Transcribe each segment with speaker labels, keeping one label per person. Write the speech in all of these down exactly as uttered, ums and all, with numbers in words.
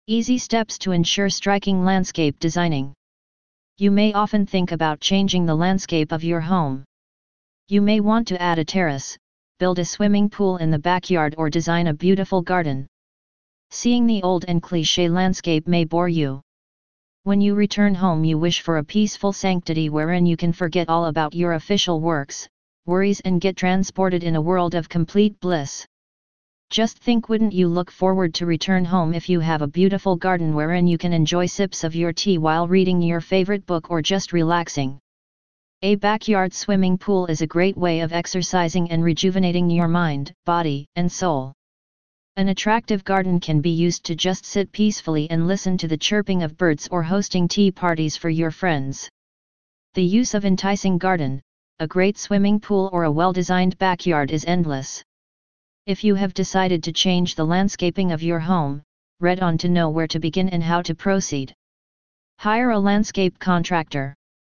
Speaker 1: Easy steps to ensure striking landscape designing. You may often think about changing the landscape of your home. You may want to add a terrace, build a swimming pool in the backyard, or design a beautiful garden. Seeing the old and cliché landscape may bore you. When you return home, you wish for a peaceful sanctity wherein you can forget all about your official works, worries, and get transported in a world of complete bliss. Just think, wouldn't you look forward to return home if you have a beautiful garden wherein you can enjoy sips of your tea while reading your favorite book or just relaxing? A backyard swimming pool is a great way of exercising and rejuvenating your mind, body, and soul. An attractive garden can be used to just sit peacefully and listen to the chirping of birds, or hosting tea parties for your friends. The use of enticing garden, a great swimming pool, or a well-designed backyard is endless. If you have decided to change the landscaping of your home, read on to know where to begin and how to proceed. Hire a landscape contractor.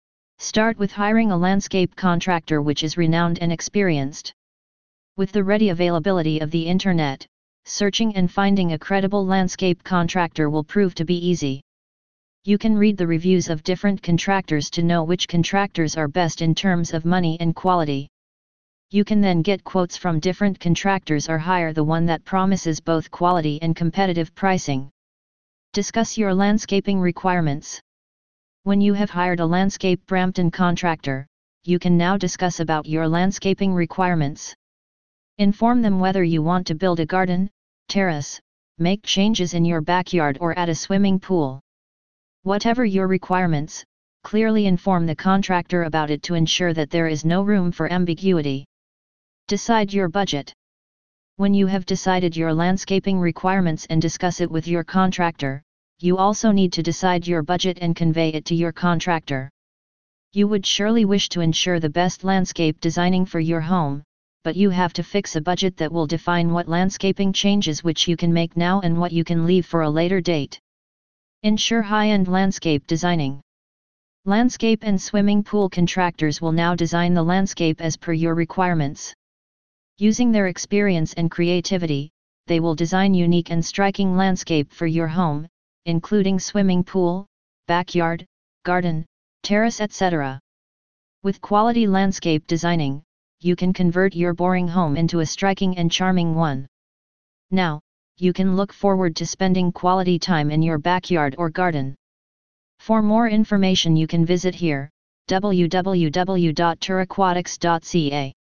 Speaker 1: Start with hiring a landscape contractor which is renowned and experienced. With the ready availability of the internet, searching and finding a credible landscape contractor will prove to be easy. You can read the reviews of different contractors to know which contractors are best in terms of money and quality. You can then get quotes from different contractors or hire the one that promises both quality and competitive pricing. Discuss your landscaping requirements. When you have hired a landscape Brampton contractor, you can now discuss about your landscaping requirements. Inform them whether you want to build a garden, terrace, make changes in your backyard, or add a swimming pool. Whatever your requirements, clearly inform the contractor about it to ensure that there is no room for ambiguity. Decide your budget. When you have decided your landscaping requirements and discuss it with your contractor, you also need to decide your budget and convey it to your contractor. You would surely wish to ensure the best landscape designing for your home, but you have to fix a budget that will define what landscaping changes which you can make now and what you can leave for a later date. Ensure high-end landscape designing. Landscape and swimming pool contractors will now design the landscape as per your requirements. Using their experience and creativity, they will design unique and striking landscape for your home, including swimming pool, backyard, garden, terrace, et cetera. With quality landscape designing, you can convert your boring home into a striking and charming one. Now, you can look forward to spending quality time in your backyard or garden. For more information, you can visit here, w w w dot tour aquatics dot c a.